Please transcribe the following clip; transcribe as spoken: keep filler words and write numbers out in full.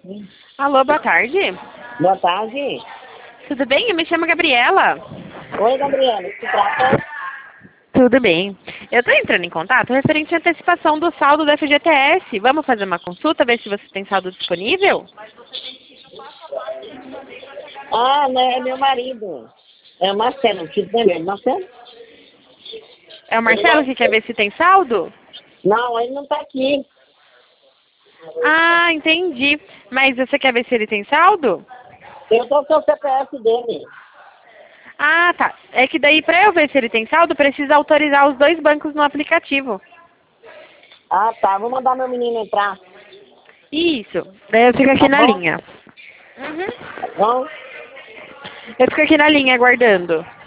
Alô, boa tarde. Boa tarde. Tudo bem? Eu me chamo Gabriela. Oi, Gabriela. Se trata? Tudo bem. Eu estou entrando em contato referente à antecipação do saldo da F G T S. Vamos fazer uma consulta, ver se você tem saldo disponível? Ah, não, é meu marido. É o Marcelo. O filho dele, Marcelo? É o Marcelo que quer ver se tem saldo? Não, ele não está aqui. Ah, entendi. Mas você quer ver se ele tem saldo? Eu estou com o C P F dele. Ah, tá. É que daí, para eu ver se ele tem saldo, precisa autorizar os dois bancos no aplicativo. Ah, tá. Vou mandar meu menino entrar. Isso. Daí eu fico aqui Tá na bom? linha. Tá bom? Eu fico aqui na linha aguardando.